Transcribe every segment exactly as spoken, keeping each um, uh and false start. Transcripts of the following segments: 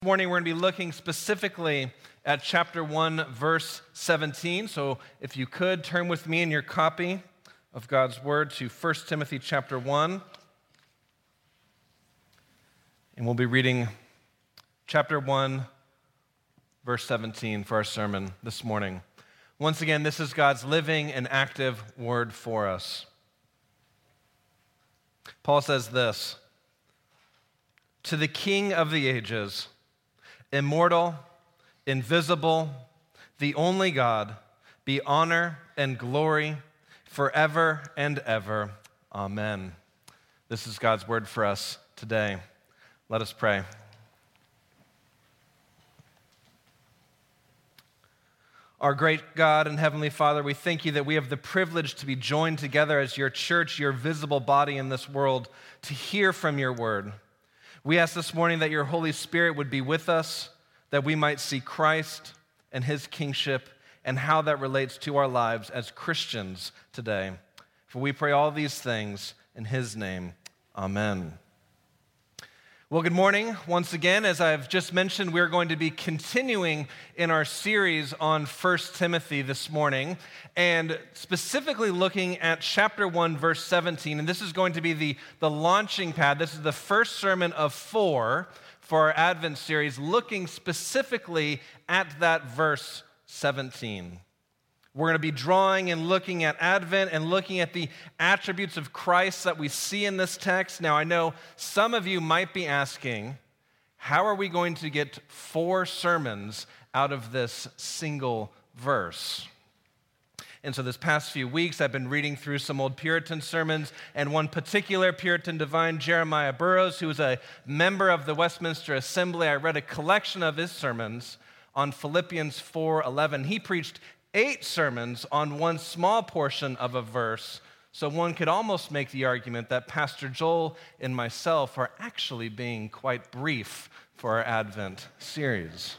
This morning we're going to be looking specifically at chapter one, verse seventeen. So if you could, turn with me in your copy of God's Word to First Timothy chapter one. And we'll be reading chapter one, verse seventeen for our sermon this morning. Once again, this is God's living and active Word for us. Paul says this: "To the King of the ages, immortal, invisible, the only God, be honor and glory forever and ever. Amen." This is God's word for us today. Let us pray. Our great God and Heavenly Father, we thank you that we have the privilege to be joined together as your church, your visible body in this world, to hear from your word. We ask this morning that your Holy Spirit would be with us, that we might see Christ and his kingship and how that relates to our lives as Christians today. For we pray all these things in his name. Amen. Well, good morning. Once again, as I've just mentioned, we're going to be continuing in our series on First Timothy this morning, and specifically looking at chapter one, verse seventeen. And this is going to be the, the launching pad. This is the first sermon of four for our Advent series, looking specifically at that verse seventeen. We're going to be drawing and looking at Advent and looking at the attributes of Christ that we see in this text. Now, I know some of you might be asking, how are we going to get four sermons out of this single verse? And so this past few weeks, I've been reading through some old Puritan sermons, and one particular Puritan divine, Jeremiah Burroughs, who was a member of the Westminster Assembly. I read a collection of his sermons on Philippians four eleven. He preached eight sermons on one small portion of a verse, so one could almost make the argument that Pastor Joel and myself are actually being quite brief for our Advent series.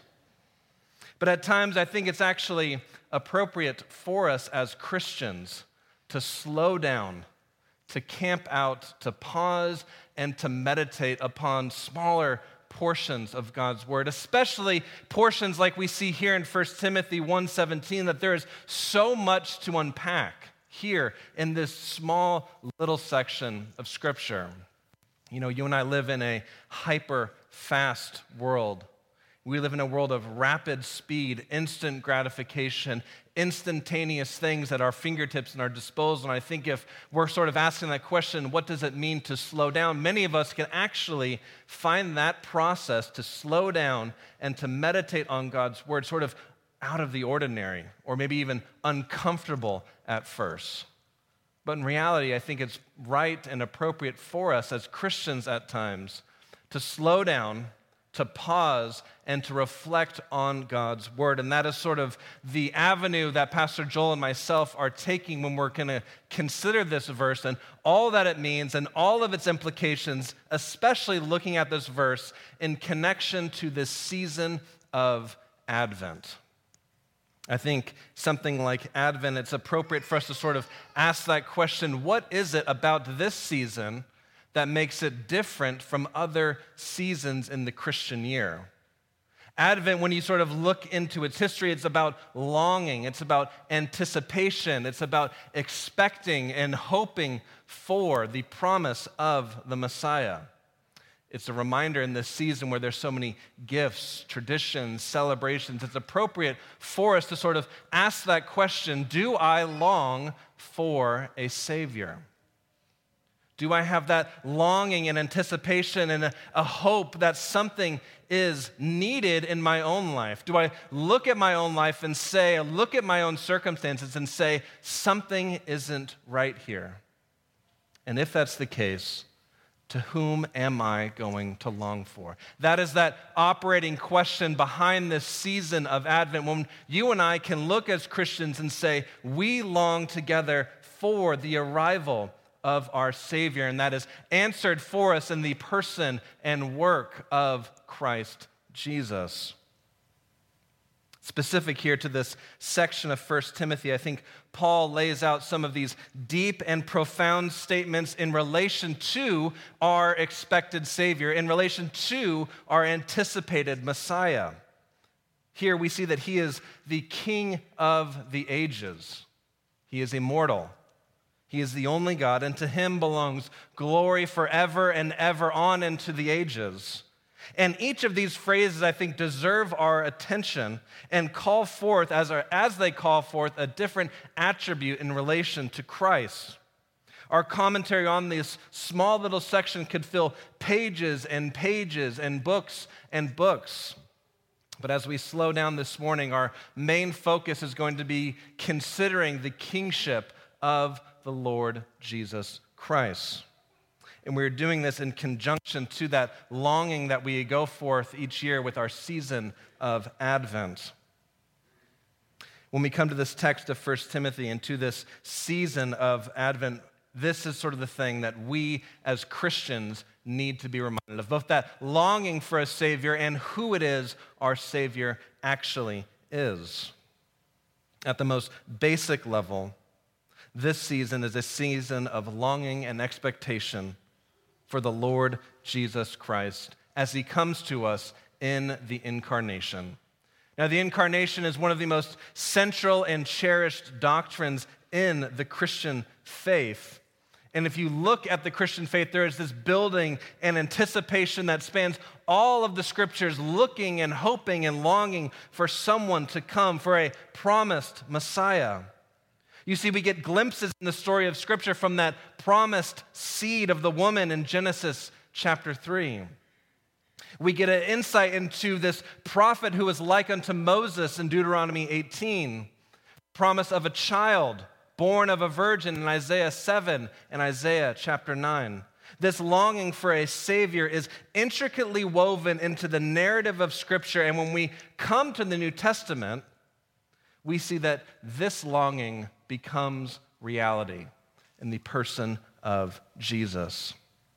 But at times, I think it's actually appropriate for us as Christians to slow down, to camp out, to pause, and to meditate upon smaller portions of God's word, especially portions like we see here in First Timothy one seventeen, that there is so much to unpack here in this small little section of Scripture. You know, you and I live in a hyper-fast world. We live in a world of rapid speed, instant gratification, instantaneous things at our fingertips and our disposal. And I think if we're sort of asking that question, what does it mean to slow down? Many of us can actually find that process to slow down and to meditate on God's word sort of out of the ordinary, or maybe even uncomfortable at first. But in reality, I think it's right and appropriate for us as Christians at times to slow down, to pause, and to reflect on God's word. And that is sort of the avenue that Pastor Joel and myself are taking when we're going to consider this verse and all that it means and all of its implications, especially looking at this verse in connection to this season of Advent. I think something like Advent, it's appropriate for us to sort of ask that question: what is it about this season that makes it different from other seasons in the Christian year? Advent, when you sort of look into its history, it's about longing, it's about anticipation, it's about expecting and hoping for the promise of the Messiah. It's a reminder in this season where there's so many gifts, traditions, celebrations. It's appropriate for us to sort of ask that question: do I long for a Savior? Do I have that longing and anticipation and a, a hope that something is needed in my own life? Do I look at my own life and say, look at my own circumstances and say, something isn't right here? And if that's the case, to whom am I going to long for? That is that operating question behind this season of Advent, when you and I can look as Christians and say, we long together for the arrival of our Savior, and that is answered for us in the person and work of Christ Jesus. Specific here to this section of First Timothy, I think Paul lays out some of these deep and profound statements in relation to our expected Savior, in relation to our anticipated Messiah. Here we see that he is the King of the ages. He is immortal. He is the only God, and to him belongs glory forever and ever on into the ages. And each of these phrases, I think, deserve our attention and call forth, as, our, as they call forth, a different attribute in relation to Christ. Our commentary on this small little section could fill pages and pages and books and books. But as we slow down this morning, our main focus is going to be considering the kingship of the Lord Jesus Christ. And we're doing this in conjunction to that longing that we go forth each year with our season of Advent. When we come to this text of First Timothy and to this season of Advent, this is sort of the thing that we as Christians need to be reminded of, both that longing for a Savior and who it is our Savior actually is. At the most basic level, this season is a season of longing and expectation for the Lord Jesus Christ as he comes to us in the incarnation. Now, the incarnation is one of the most central and cherished doctrines in the Christian faith. And if you look at the Christian faith, there is this building and anticipation that spans all of the scriptures, looking and hoping and longing for someone to come, for a promised Messiah. You see, we get glimpses in the story of Scripture from that promised seed of the woman in Genesis chapter three. We get an insight into this prophet who is like unto Moses in Deuteronomy eighteen, promise of a child born of a virgin in Isaiah seven and Isaiah chapter nine. This longing for a Savior is intricately woven into the narrative of Scripture, and when we come to the New Testament, we see that this longing becomes reality in the person of Jesus.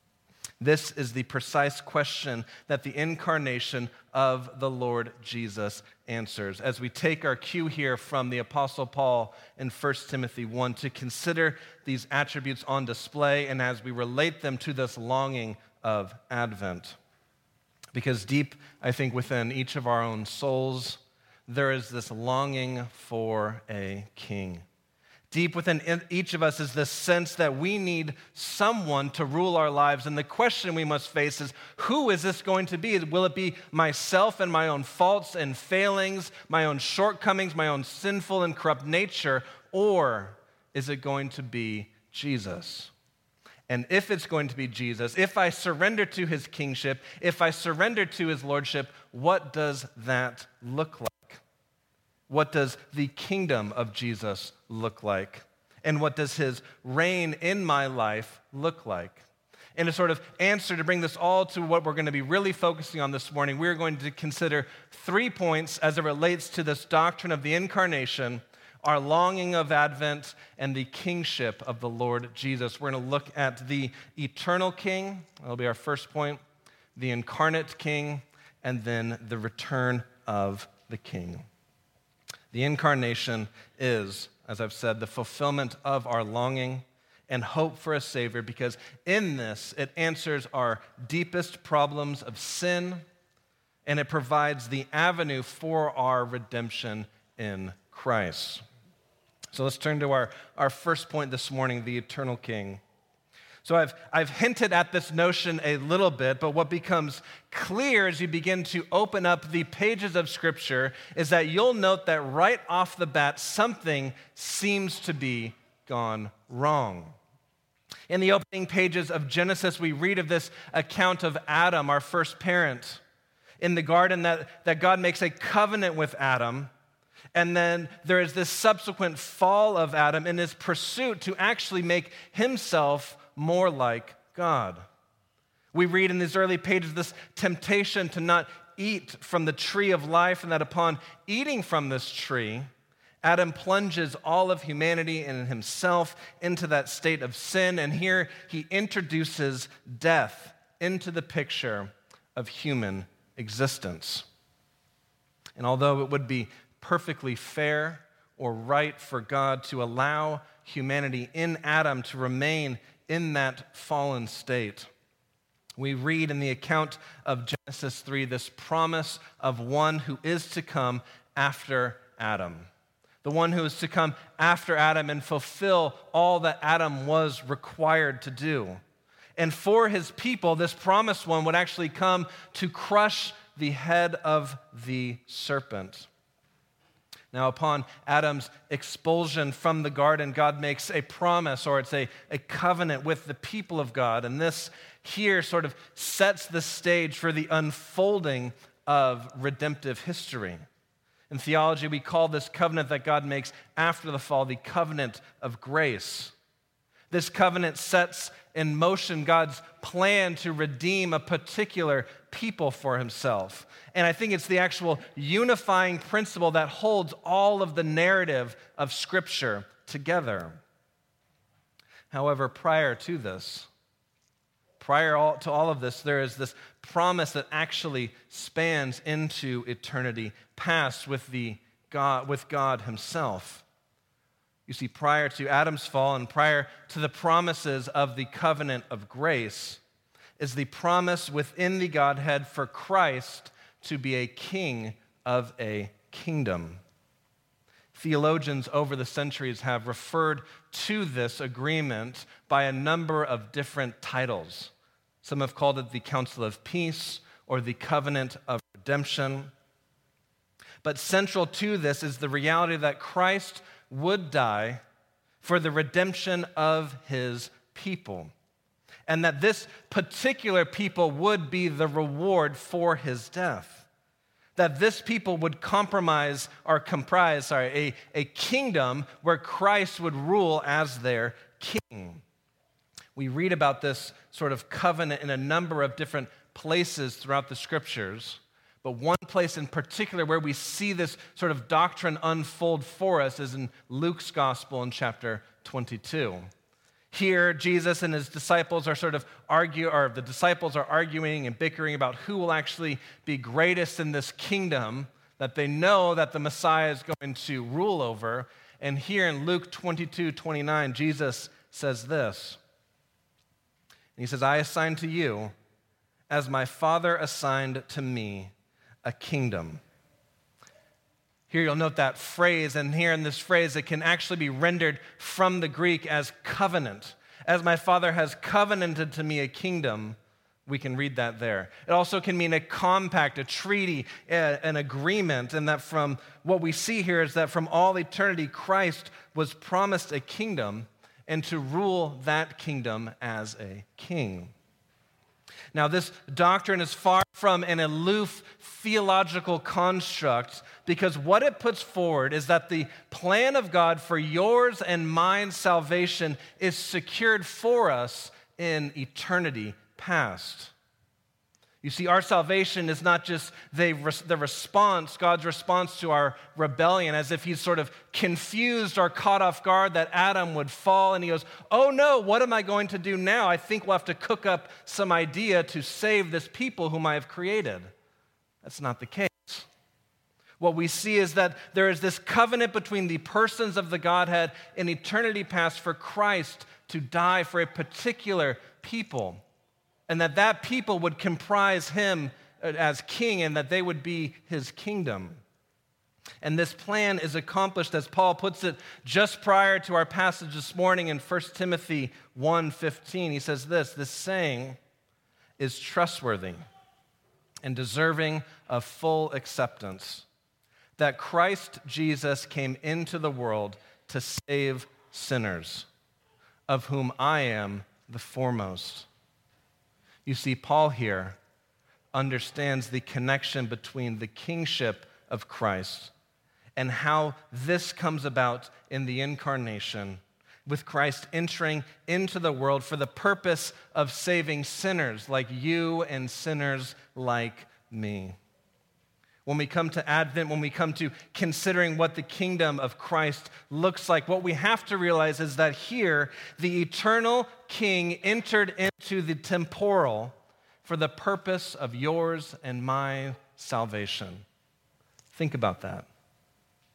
This is the precise question that the incarnation of the Lord Jesus answers. As we take our cue here from the Apostle Paul in First Timothy one to consider these attributes on display and as we relate them to this longing of Advent. Because deep, I think, within each of our own souls, there is this longing for a king. Deep within each of us is this sense that we need someone to rule our lives. And the question we must face is, who is this going to be? Will it be myself and my own faults and failings, my own shortcomings, my own sinful and corrupt nature? Or is it going to be Jesus? And if it's going to be Jesus, if I surrender to his kingship, if I surrender to his lordship, what does that look like? What does the kingdom of Jesus look like? And what does his reign in my life look like? In a sort of answer to bring this all to what we're going to be really focusing on this morning, we're going to consider three points as it relates to this doctrine of the incarnation, our longing of Advent, and the kingship of the Lord Jesus. We're going to look at the eternal king, that'll be our first point, the incarnate king, and then the return of the king. The incarnation is, as I've said, the fulfillment of our longing and hope for a Savior, because in this, it answers our deepest problems of sin, and it provides the avenue for our redemption in Christ. So let's turn to our, our first point this morning, the eternal King. So I've, I've hinted at this notion a little bit, but what becomes clear as you begin to open up the pages of Scripture is that you'll note that right off the bat, something seems to be gone wrong. In the opening pages of Genesis, we read of this account of Adam, our first parent, in the garden, that, that God makes a covenant with Adam. And then there is this subsequent fall of Adam in his pursuit to actually make himself more like God. We read in these early pages this temptation to not eat from the tree of life, and that upon eating from this tree, Adam plunges all of humanity and himself into that state of sin, and here he introduces death into the picture of human existence. And although it would be perfectly fair or right for God to allow humanity in Adam to remain in that fallen state. We read in the account of Genesis three this promise of one who is to come after Adam. The one who is to come after Adam and fulfill all that Adam was required to do. And for his people, this promised one would actually come to crush the head of the serpent. Now, upon Adam's expulsion from the garden, God makes a promise, or it's a, a covenant with the people of God. And this here sort of sets the stage for the unfolding of redemptive history. In theology, we call this covenant that God makes after the fall the covenant of grace. This covenant sets in motion God's plan to redeem a particular people for himself. And I think it's the actual unifying principle that holds all of the narrative of Scripture together. However, prior to this, prior to all of this, there is this promise that actually spans into eternity past with, the God, with God himself. You see, prior to Adam's fall and prior to the promises of the covenant of grace is the promise within the Godhead for Christ to be a king of a kingdom. Theologians over the centuries have referred to this agreement by a number of different titles. Some have called it the Council of Peace or the Covenant of Redemption. But central to this is the reality that Christ would die for the redemption of his people, and that this particular people would be the reward for his death. That this people would compromise or comprise, sorry, a, a kingdom where Christ would rule as their king. We read about this sort of covenant in a number of different places throughout the Scriptures. But one place in particular where we see this sort of doctrine unfold for us is in Luke's gospel in chapter twenty-two. Here, Jesus and his disciples are sort of argue, or the disciples are arguing and bickering about who will actually be greatest in this kingdom that they know that the Messiah is going to rule over. And here in Luke twenty-two twenty-nine, Jesus says this. And he says, "I assign to you, as my Father assigned to me, a kingdom." Here you'll note that phrase, and here in this phrase it can actually be rendered from the Greek as covenant. As my Father has covenanted to me a kingdom, we can read that there. It also can mean a compact, a treaty, an agreement, and that from what we see here is that from all eternity Christ was promised a kingdom and to rule that kingdom as a king. Now, this doctrine is far from an aloof theological construct because what it puts forward is that the plan of God for yours and mine salvation is secured for us in eternity past. You see, our salvation is not just the, the response, God's response to our rebellion, as if he's sort of confused or caught off guard that Adam would fall, and he goes, oh no, what am I going to do now? I think we'll have to cook up some idea to save this people whom I have created. That's not the case. What we see is that there is this covenant between the persons of the Godhead in eternity past for Christ to die for a particular people, and that that people would comprise him as king and that they would be his kingdom. And this plan is accomplished, as Paul puts it, just prior to our passage this morning in First Timothy one fifteen. He says this, "This saying is trustworthy and deserving of full acceptance, that Christ Jesus came into the world to save sinners, of whom I am the foremost." You see, Paul here understands the connection between the kingship of Christ and how this comes about in the incarnation, with Christ entering into the world for the purpose of saving sinners like you and sinners like me. When we come to Advent, when we come to considering what the kingdom of Christ looks like, what we have to realize is that here, the eternal king entered into the temporal for the purpose of yours and my salvation. Think about that.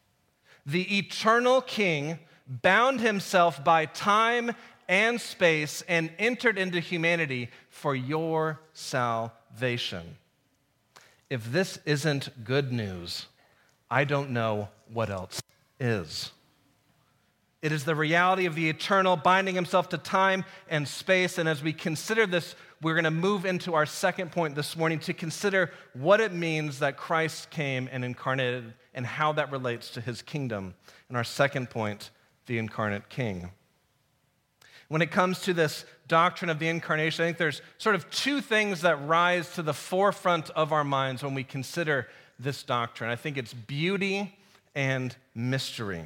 The eternal King bound himself by time and space and entered into humanity for your salvation. If this isn't good news, I don't know what else is. It is the reality of the eternal binding himself to time and space. And as we consider this, we're going to move into our second point this morning to consider what it means that Christ came and incarnated and how that relates to his kingdom. And our second point, the incarnate King. When it comes to this doctrine of the incarnation, I think there's sort of two things that rise to the forefront of our minds when we consider this doctrine. I think it's beauty and mystery.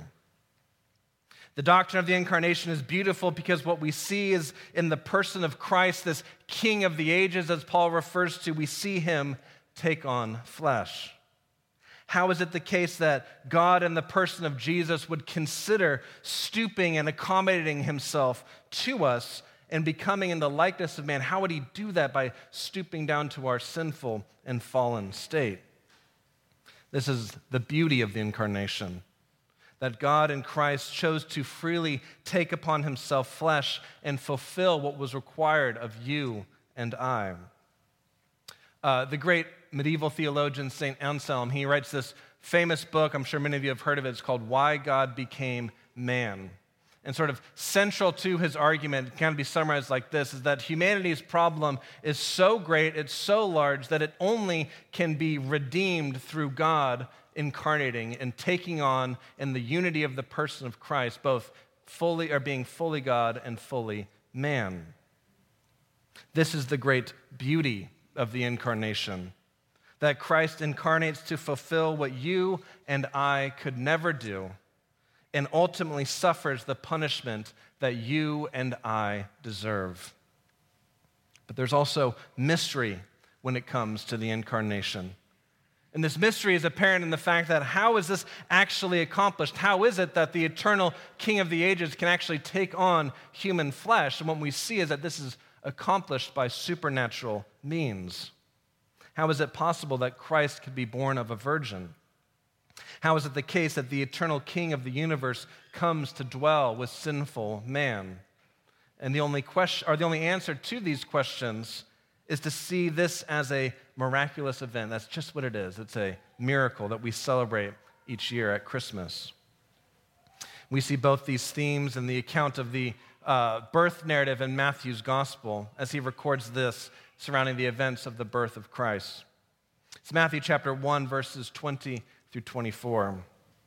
The doctrine of the incarnation is beautiful because what we see is in the person of Christ, this King of the ages, as Paul refers to, we see him take on flesh. How is it the case that God in the person of Jesus would consider stooping and accommodating himself to us and becoming in the likeness of man? How would he do that? By stooping down to our sinful and fallen state. This is the beauty of the incarnation, that God in Christ chose to freely take upon himself flesh and fulfill what was required of you and I. Uh, the great medieval theologian Saint Anselm, he writes this famous book, I'm sure many of you have heard of it, it's called Why God Became Man. And sort of central to his argument, can be summarized like this, is that humanity's problem is so great, it's so large, that it only can be redeemed through God incarnating and taking on in the unity of the person of Christ, both fully or being fully God and fully man. This is the great beauty of the incarnation, that Christ incarnates to fulfill what you and I could never do, and ultimately suffers the punishment that you and I deserve. But there's also mystery when it comes to the incarnation. And this mystery is apparent in the fact that how is this actually accomplished? How is it that the eternal King of the ages can actually take on human flesh? And what we see is that this is accomplished by supernatural means. How is it possible that Christ could be born of a virgin? How is it the case that the eternal King of the universe comes to dwell with sinful man? And the only question, or the only answer to these questions is to see this as a miraculous event. That's just what it is. It's a miracle that we celebrate each year at Christmas. We see both these themes in the account of the uh, birth narrative in Matthew's gospel as he records this surrounding the events of the birth of Christ. It's Matthew chapter one, verses twenty through twenty-four.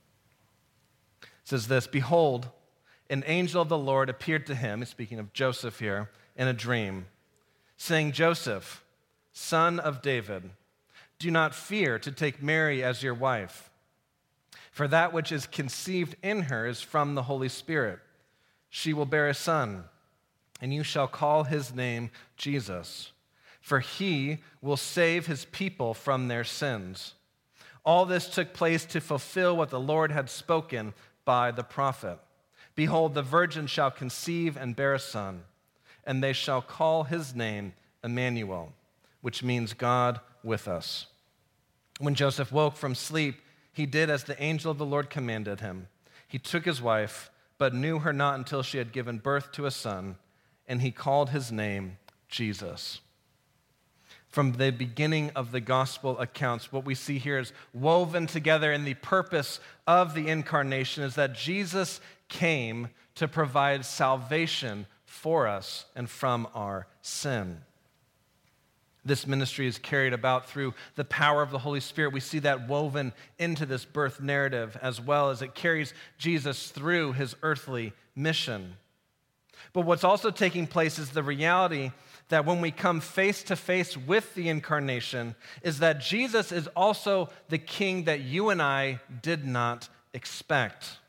It says this, "Behold, an angel of the Lord appeared to him," speaking of Joseph here, "in a dream, saying, 'Joseph, son of David, do not fear to take Mary as your wife, for that which is conceived in her is from the Holy Spirit. She will bear a son, and you shall call his name Jesus, for he will save his people from their sins.' All this took place to fulfill what the Lord had spoken by the prophet. 'Behold, the virgin shall conceive and bear a son, and they shall call his name Emmanuel,' which means God with us. When Joseph woke from sleep, he did as the angel of the Lord commanded him. He took his wife, but knew her not until she had given birth to a son, and he called his name Jesus." From the beginning of the gospel accounts, what we see here is woven together in the purpose of the incarnation is that Jesus came to provide salvation for us and from our sin. This ministry is carried about through the power of the Holy Spirit. We see that woven into this birth narrative as well as it carries Jesus through his earthly mission. But what's also taking place is the reality that when we come face to face with the incarnation is that Jesus is also the King that you and I did not expect.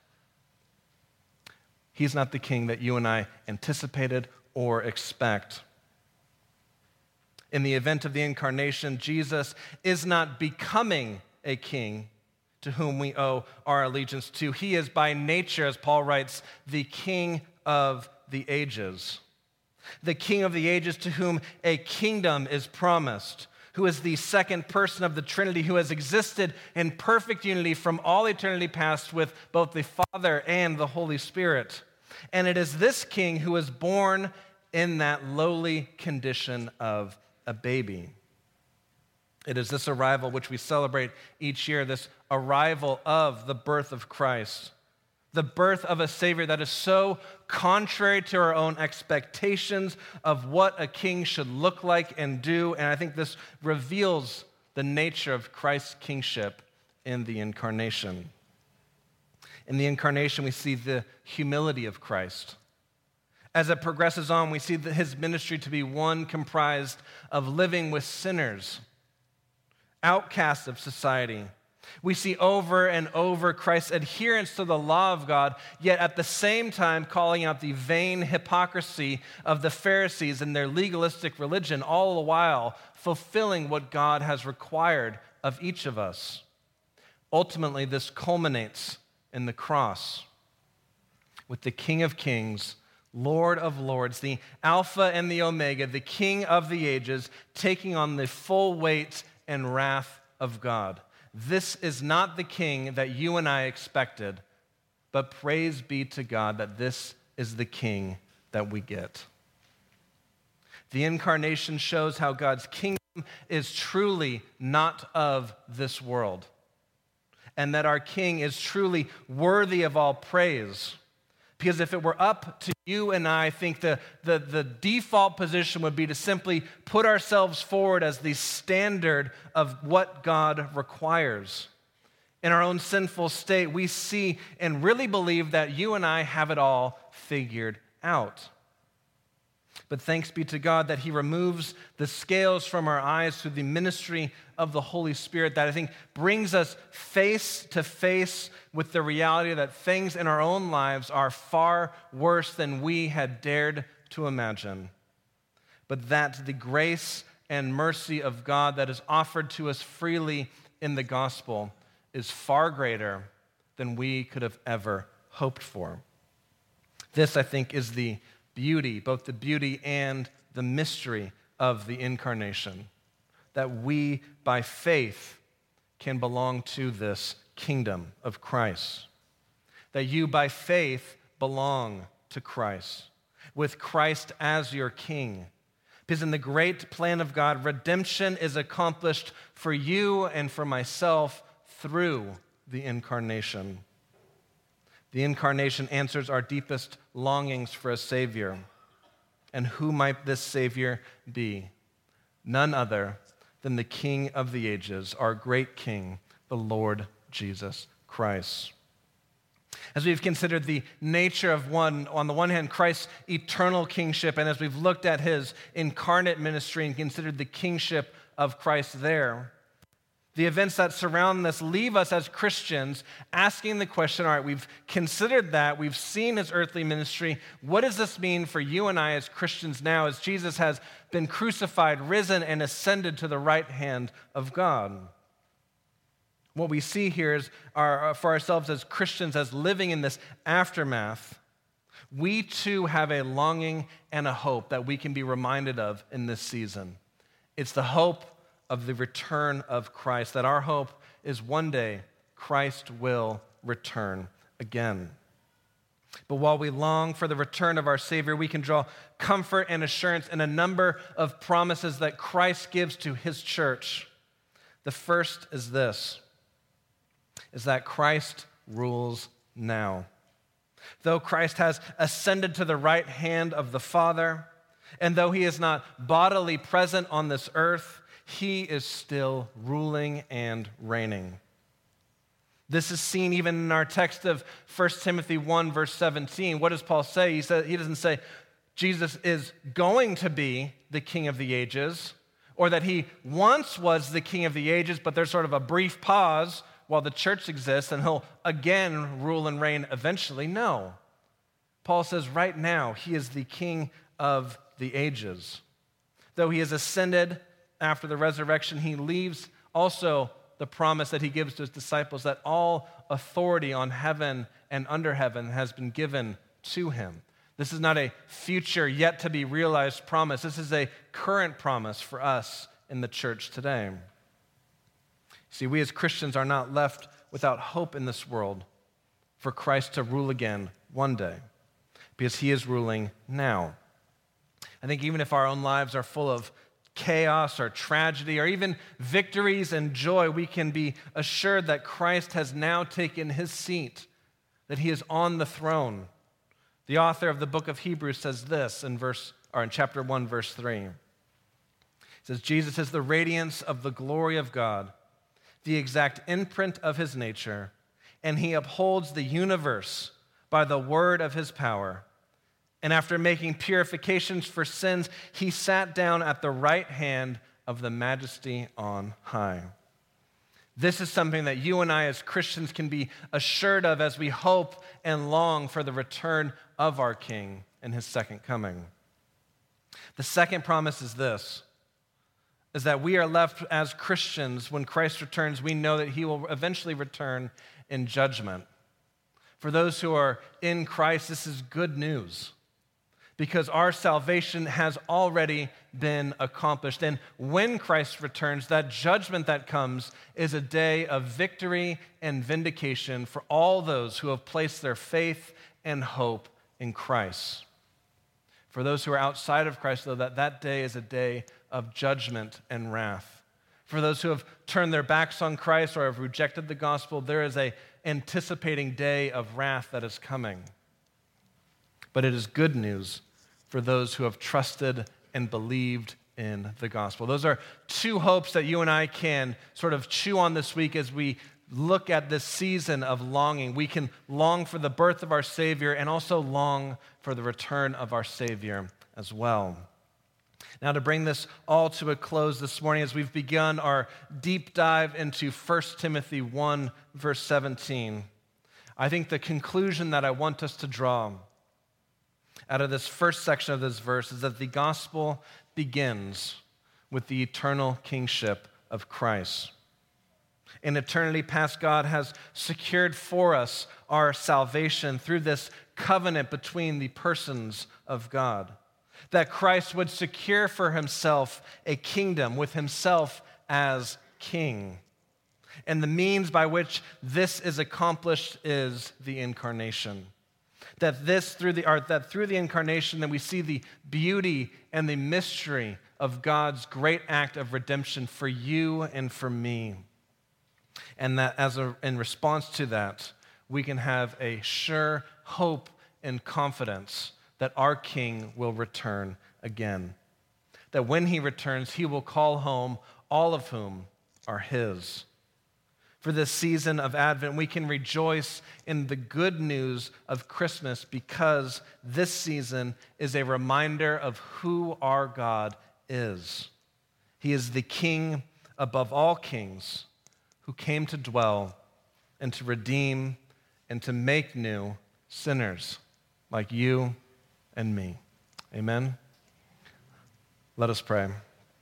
He's not the King that you and I anticipated or expect. In the event of the incarnation, Jesus is not becoming a king to whom we owe our allegiance to. He is by nature, as Paul writes, the King of the ages. The King of the ages to whom a kingdom is promised, who is the second person of the Trinity, who has existed in perfect unity from all eternity past with both the Father and the Holy Spirit. And it is this king who is born in that lowly condition of a baby. It is this arrival which we celebrate each year, this arrival of the birth of Christ, the birth of a Savior that is so contrary to our own expectations of what a king should look like and do. And I think this reveals the nature of Christ's kingship in the incarnation. In the incarnation, we see the humility of Christ. As it progresses on, we see that his ministry to be one comprised of living with sinners, outcasts of society. We see over and over Christ's adherence to the law of God, yet at the same time calling out the vain hypocrisy of the Pharisees and their legalistic religion, all the while fulfilling what God has required of each of us. Ultimately, this culminates in the cross with the King of Kings, Lord of Lords, the Alpha and the Omega, the King of the ages, taking on the full weight and wrath of God. This is not the king that you and I expected, but praise be to God that this is the king that we get. The incarnation shows how God's kingdom is truly not of this world, and that our king is truly worthy of all praise. Because if it were up to you and I, I think the, the, the default position would be to simply put ourselves forward as the standard of what God requires. In our own sinful state, we see and really believe that you and I have it all figured out. But thanks be to God that he removes the scales from our eyes through the ministry of the Holy Spirit that I think brings us face to face with the reality that things in our own lives are far worse than we had dared to imagine. But that the grace and mercy of God that is offered to us freely in the gospel is far greater than we could have ever hoped for. This, I think, is the beauty, both the beauty and the mystery of the incarnation, that we, by faith, can belong to this kingdom of Christ, that you, by faith, belong to Christ, with Christ as your king. Because in the great plan of God, redemption is accomplished for you and for myself through the incarnation. The incarnation answers our deepest longings for a Savior. And who might this Savior be? None other than the King of the ages, our great King, the Lord Jesus Christ. As we've considered the nature of one, on the one hand, Christ's eternal kingship, and as we've looked at his incarnate ministry and considered the kingship of Christ there, the events that surround this leave us as Christians asking the question, all right, we've considered that, we've seen his earthly ministry. What does this mean for you and I as Christians now as Jesus has been crucified, risen, and ascended to the right hand of God? What we see here is our, for ourselves as Christians, as living in this aftermath, we too have a longing and a hope that we can be reminded of in this season. It's the hope of the return of Christ, that our hope is one day Christ will return again. But while we long for the return of our Savior, we can draw comfort and assurance in a number of promises that Christ gives to his church. The first is this, is that Christ rules now. Though Christ has ascended to the right hand of the Father, and though he is not bodily present on this earth, he is still ruling and reigning. This is seen even in our text of First Timothy one, verse seventeen. What does Paul say? He says, he doesn't say Jesus is going to be the King of the ages, or that he once was the King of the ages, but there's sort of a brief pause while the church exists, and he'll again rule and reign eventually. No. Paul says right now he is the King of the ages. Though he has ascended after the resurrection, he leaves also the promise that he gives to his disciples that all authority on heaven and under heaven has been given to him. This is not a future yet to be realized promise. This is a current promise for us in the church today. See, we as Christians are not left without hope in this world for Christ to rule again one day, because he is ruling now. I think even if our own lives are full of chaos or tragedy or even victories and joy, we can be assured that Christ has now taken his seat, that he is on the throne. The author of the book of Hebrews says this in verse or in chapter one, verse three. He says, Jesus is the radiance of the glory of God, the exact imprint of his nature, and he upholds the universe by the word of his power. And after making purifications for sins, he sat down at the right hand of the Majesty on high. This is something that you and I as Christians can be assured of as we hope and long for the return of our King and his second coming. The second promise is this, is that we are left as Christians when Christ returns, we know that he will eventually return in judgment. For those who are in Christ, this is good news, because our salvation has already been accomplished. And when Christ returns, that judgment that comes is a day of victory and vindication for all those who have placed their faith and hope in Christ. For those who are outside of Christ, though, that that day is a day of judgment and wrath. For those who have turned their backs on Christ or have rejected the gospel, there is an anticipating day of wrath that is coming. But it is good news for those who have trusted and believed in the gospel. Those are two hopes that you and I can sort of chew on this week as we look at this season of longing. We can long for the birth of our Savior and also long for the return of our Savior as well. Now, to bring this all to a close this morning, as we've begun our deep dive into First Timothy one, verse seventeen, I think the conclusion that I want us to draw out of this first section of this verse is that the gospel begins with the eternal kingship of Christ. In eternity past, God has secured for us our salvation through this covenant between the persons of God, that Christ would secure for himself a kingdom with himself as king. And the means by which this is accomplished is the incarnation. That this through the art that through the incarnation that we see the beauty and the mystery of God's great act of redemption for you and for me. And that as a, in response to that, we can have a sure hope and confidence that our King will return again. That when he returns, he will call home all of whom are his. For this season of Advent, we can rejoice in the good news of Christmas because this season is a reminder of who our God is. He is the King above all kings who came to dwell and to redeem and to make new sinners like you and me. Amen? Let us pray.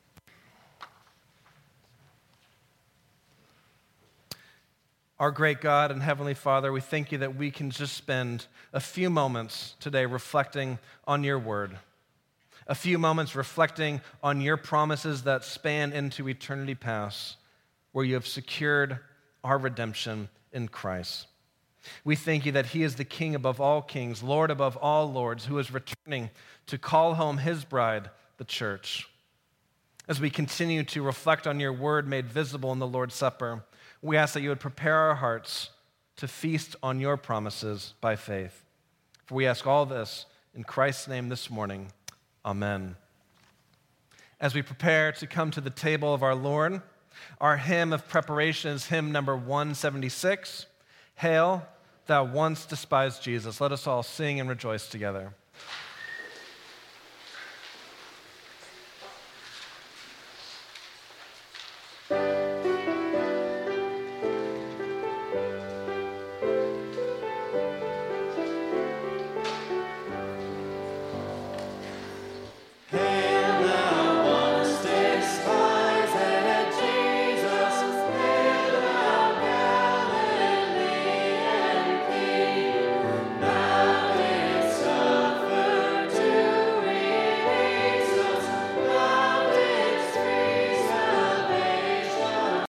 Our great God and Heavenly Father, we thank you that we can just spend a few moments today reflecting on your word, a few moments reflecting on your promises that span into eternity past, where you have secured our redemption in Christ. We thank you that he is the King above all kings, Lord above all lords, who is returning to call home his bride, the church. As we continue to reflect on your word made visible in the Lord's Supper, we ask that you would prepare our hearts to feast on your promises by faith. For we ask all this in Christ's name this morning. Amen. As we prepare to come to the table of our Lord, our hymn of preparation is hymn number one seventy-six, Hail, Thou Once Despised Jesus. Let us all sing and rejoice together.